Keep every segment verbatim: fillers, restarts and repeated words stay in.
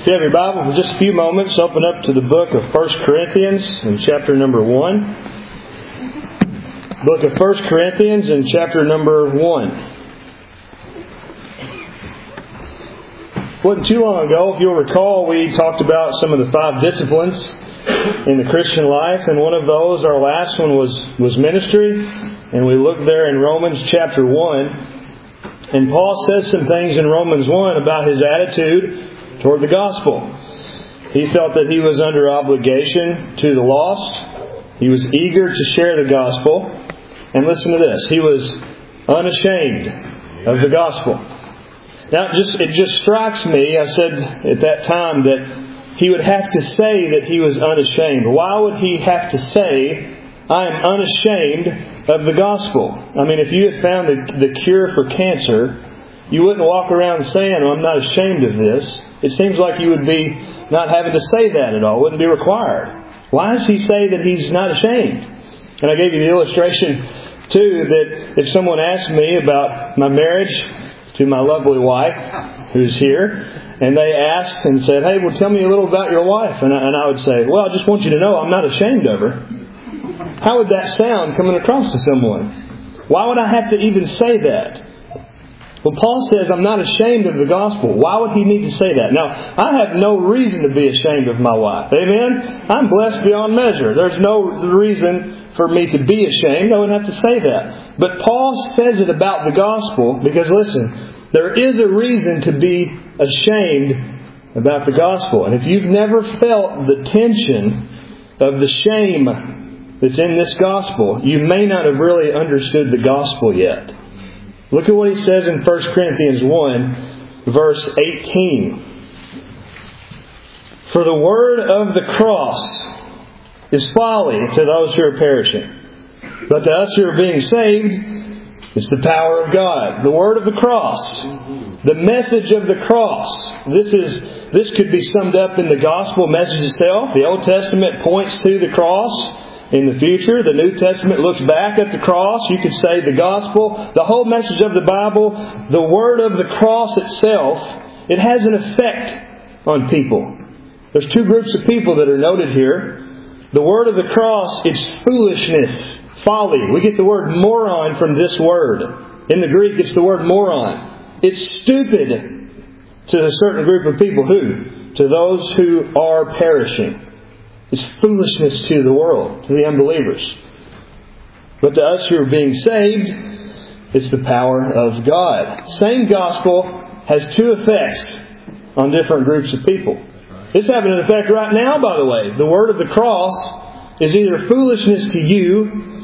If you have your Bible for just a few moments, open up to the book of First Corinthians in chapter number one. Book of First Corinthians in chapter number one. It wasn't too long ago, if you'll recall, we talked about some of the five disciplines in the Christian life, and one of those, our last one, was, was ministry. And we looked there in Romans chapter one. And Paul says some things in Romans one about his attitude toward the gospel. He felt that he was under obligation to the lost. He was eager to share the gospel. And listen to this. He was unashamed of the gospel. Now, it just, it just strikes me, I said at that time, that he would have to say that he was unashamed. Why would he have to say, I am unashamed of the gospel? I mean, if you had found the, the cure for cancer, you wouldn't walk around saying, oh, I'm not ashamed of this. It seems like you would be not having to say that at all. It wouldn't be required. Why does he say that he's not ashamed? And I gave you the illustration, too, that if someone asked me about my marriage to my lovely wife, who's here, and they asked and said, hey, well, tell me a little about your wife. And I, and I would say, well, I just want you to know I'm not ashamed of her. How would that sound coming across to someone? Why would I have to even say that? Well, Paul says, I'm not ashamed of the gospel. Why would he need to say that? Now, I have no reason to be ashamed of my wife. Amen? I'm blessed beyond measure. There's no reason for me to be ashamed. I wouldn't have to say that. But Paul says it about the gospel because, listen, there is a reason to be ashamed about the gospel. And if you've never felt the tension of the shame that's in this gospel, you may not have really understood the gospel yet. Look at what he says in First Corinthians one, verse eighteen. For the word of the cross is folly to those who are perishing, but to us who are being saved, it's the power of God. The word of the cross, the message of the cross. This is this could be summed up in the gospel message itself. The Old Testament points to the cross. In the future, the New Testament looks back at the cross. You could say the gospel, the whole message of the Bible, the word of the cross itself, it has an effect on people. There's two groups of people that are noted here. The word of the cross is foolishness, folly. We get the word moron from this word. In the Greek, it's the word moron. It's stupid to a certain group of people. Who? To those who are perishing. It's foolishness to the world, to the unbelievers. But to us who are being saved, it's the power of God. Same gospel has two effects on different groups of people. It's having an effect right now, by the way. The word of the cross is either foolishness to you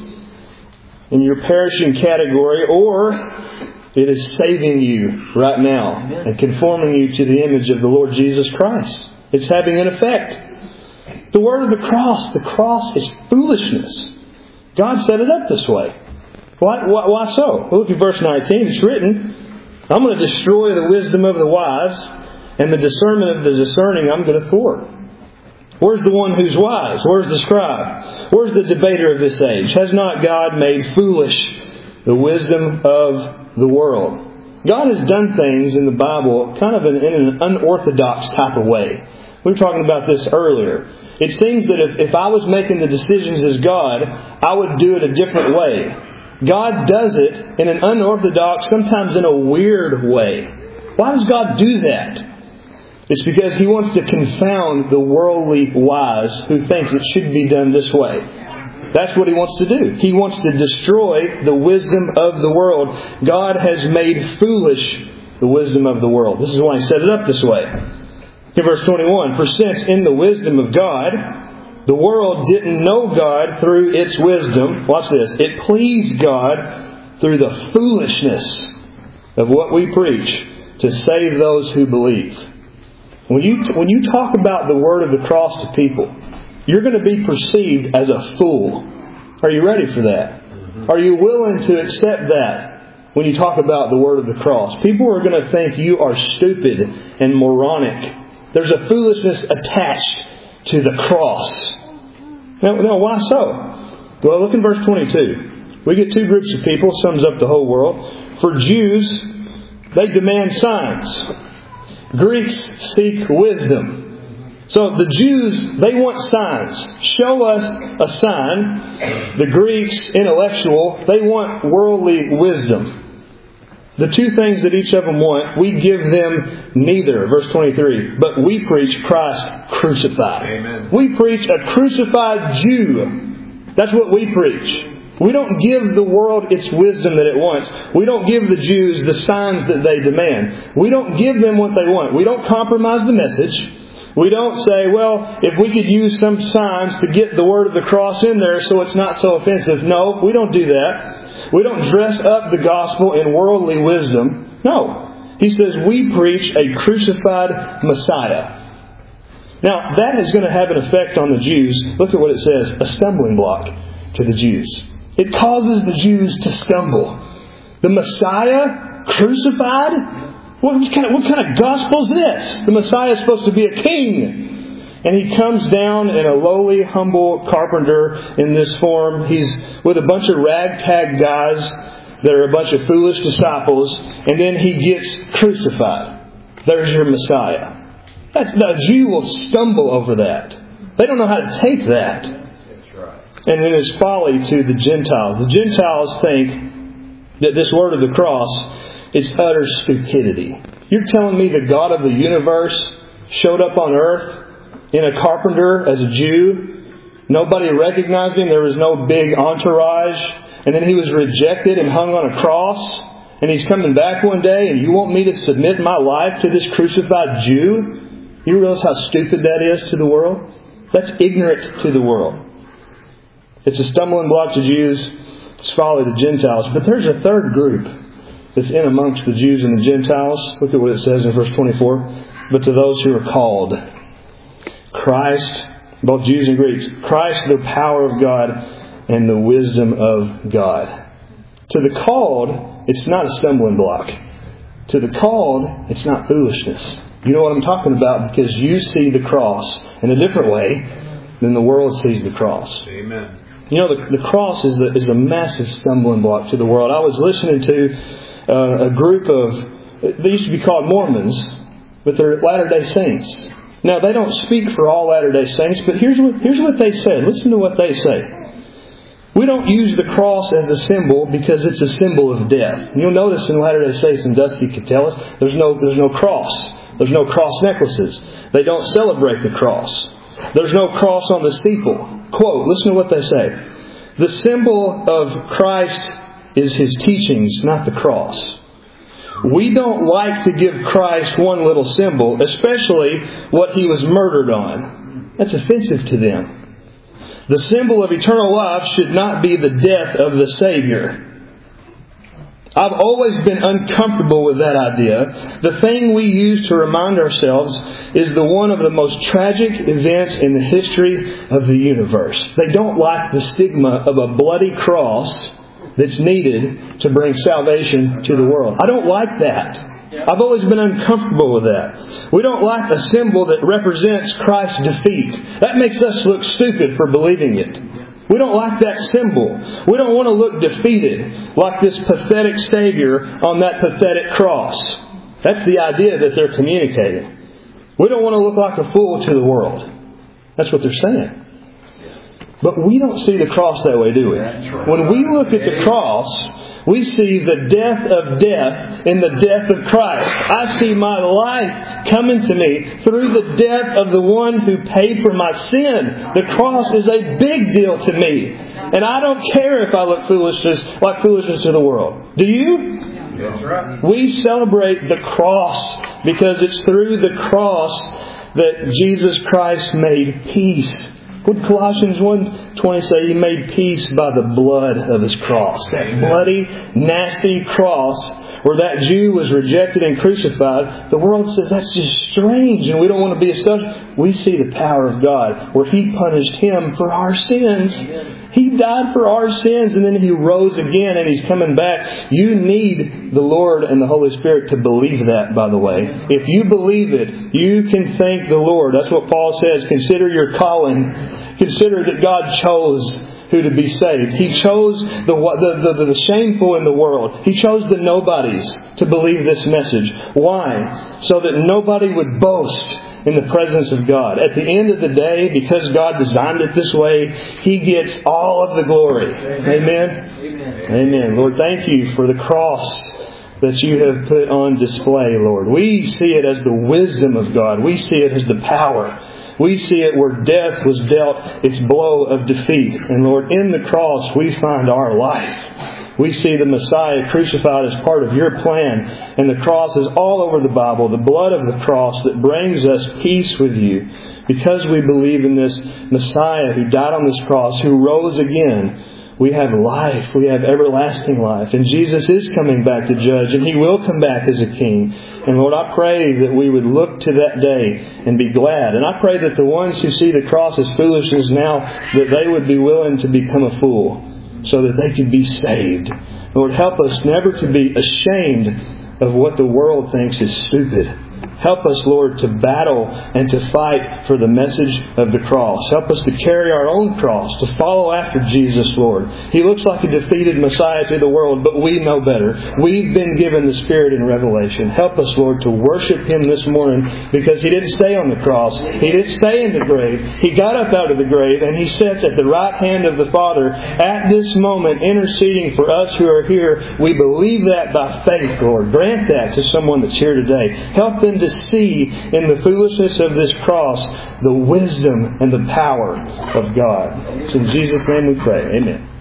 in your perishing category, or it is saving you right now and conforming you to the image of the Lord Jesus Christ. It's having an effect. The word of the cross, the cross is foolishness. God set it up this way. Why, why, why so? Look at verse nineteen. It's written, I'm going to destroy the wisdom of the wise, and the discernment of the discerning I'm going to thwart. Where's the one who's wise? Where's the scribe? Where's the debater of this age? Has not God made foolish the wisdom of the world? God has done things in the Bible kind of in, in an unorthodox type of way. We were talking about this earlier. It seems that if, if I was making the decisions as God, I would do it a different way. God does it in an unorthodox, sometimes in a weird way. Why does God do that? It's because He wants to confound the worldly wise who thinks it should be done this way. That's what He wants to do. He wants to destroy the wisdom of the world. God has made foolish the wisdom of the world. This is why He set it up this way. In verse twenty-one, for since in the wisdom of God, the world didn't know God through its wisdom. Watch this. It pleased God through the foolishness of what we preach to save those who believe. When you, when you talk about the word of the cross to people, you're going to be perceived as a fool. Are you ready for that? Are you willing to accept that when you talk about the word of the cross? People are going to think you are stupid and moronic. There's a foolishness attached to the cross. Now, now, why so? Well, look in verse twenty-two. We get two groups of people, sums up the whole world. For Jews, they demand signs. Greeks seek wisdom. So the Jews, they want signs. Show us a sign. The Greeks, intellectual, they want worldly wisdom. The two things that each of them want, we give them neither. Verse twenty-three. But we preach Christ crucified. Amen. We preach a crucified Jew. That's what we preach. We don't give the world its wisdom that it wants. We don't give the Jews the signs that they demand. We don't give them what they want. We don't compromise the message. We don't say, well, if we could use some signs to get the word of the cross in there so it's not so offensive. No, we don't do that. We don't dress up the gospel in worldly wisdom. No. He says we preach a crucified Messiah. Now, that is going to have an effect on the Jews. Look at what it says. A stumbling block to the Jews. It causes the Jews to stumble. The Messiah crucified? What kind, of, what kind of gospel is this? The Messiah is supposed to be a king. And He comes down in a lowly, humble carpenter in this form. He's with a bunch of ragtag guys that are a bunch of foolish disciples. And then He gets crucified. There's your Messiah. That's, a Jew will stumble over that. They don't know how to take that. That's right. And it is folly to the Gentiles. The Gentiles think that this word of the cross, it's utter stupidity. You're telling me the God of the universe showed up on earth in a carpenter as a Jew? Nobody recognized Him. There was no big entourage. And then He was rejected and hung on a cross. And He's coming back one day and you want me to submit my life to this crucified Jew? You realize how stupid that is to the world? That's ignorant to the world. It's a stumbling block to Jews. It's folly to Gentiles. But there's a third group that's in amongst the Jews and the Gentiles. Look at what it says in verse twenty-four. But to those who are called, Christ, both Jews and Greeks, Christ the power of God and the wisdom of God. To the called, it's not a stumbling block. To the called, it's not foolishness. You know what I'm talking about because you see the cross in a different way than the world sees the cross. Amen. You know, the, the cross is a, is a massive stumbling block to the world. I was listening to uh, a group of, they used to be called Mormons, but they're Latter-day Saints. Now, they don't speak for all Latter-day Saints, but here's what, here's what they said. Listen to what they say. We don't use the cross as a symbol because it's a symbol of death. You'll notice in Latter-day Saints, and Dusty could tell us, there's no, there's no cross. There's no cross necklaces. They don't celebrate the cross. There's no cross on the steeple. Quote, listen to what they say. The symbol of Christ is His teachings, not the cross. We don't like to give Christ one little symbol, especially what He was murdered on. That's offensive to them. The symbol of eternal life should not be the death of the Savior. I've always been uncomfortable with that idea. The thing we use to remind ourselves is the one of the most tragic events in the history of the universe. They don't like the stigma of a bloody cross that's needed to bring salvation to the world. I don't like that. I've always been uncomfortable with that. We don't like a symbol that represents Christ's defeat. That makes us look stupid for believing it. We don't like that symbol. We don't want to look defeated like this pathetic Savior on that pathetic cross. That's the idea that they're communicating. We don't want to look like a fool to the world. That's what they're saying. But we don't see the cross that way, do we? When we look at the cross, we see the death of death in the death of Christ. I see my life coming to me through the death of the one who paid for my sin. The cross is a big deal to me. And I don't care if I look foolishness like foolishness to the world. Do you? That's right. We celebrate the cross because it's through the cross that Jesus Christ made peace. What did Colossians one twenty say? He made peace by the blood of His cross. That bloody, nasty cross where that Jew was rejected and crucified. The world says that's just strange and we don't want to be associated. We see the power of God where He punished Him for our sins. He died for our sins and then He rose again and He's coming back. You need the Lord and the Holy Spirit to believe that, by the way. If you believe it, you can thank the Lord. That's what Paul says. Consider your calling. Consider that God chose who to be saved. He chose the, the, the, the shameful in the world. He chose the nobodies to believe this message. Why? So that nobody would boast in the presence of God. At the end of the day, because God designed it this way, He gets all of the glory. Amen? Amen. Amen. Lord, thank You for the cross that You have put on display, Lord. We see it as the wisdom of God. We see it as the power. We see it where death was dealt its blow of defeat. And Lord, in the cross we find our life. We see the Messiah crucified as part of Your plan. And the cross is all over the Bible. The blood of the cross that brings us peace with You. Because we believe in this Messiah who died on this cross, who rose again, we have life. We have everlasting life. And Jesus is coming back to judge. And He will come back as a King. And Lord, I pray that we would look to that day and be glad. And I pray that the ones who see the cross as foolishness now, that they would be willing to become a fool so that they could be saved. Lord, help us never to be ashamed of what the world thinks is stupid. Help us, Lord, to battle and to fight for the message of the cross. Help us to carry our own cross, to follow after Jesus, Lord. He looks like a defeated Messiah to the world, but we know better. We've been given the Spirit in revelation. Help us, Lord, to worship Him this morning, because He didn't stay on the cross. He didn't stay in the grave. He got up out of the grave, and He sits at the right hand of the Father at this moment, interceding for us who are here. We believe that by faith, Lord. Grant that to someone that's here today. Help them to see in the foolishness of this cross the wisdom and the power of God. It's in Jesus' name we pray. Amen.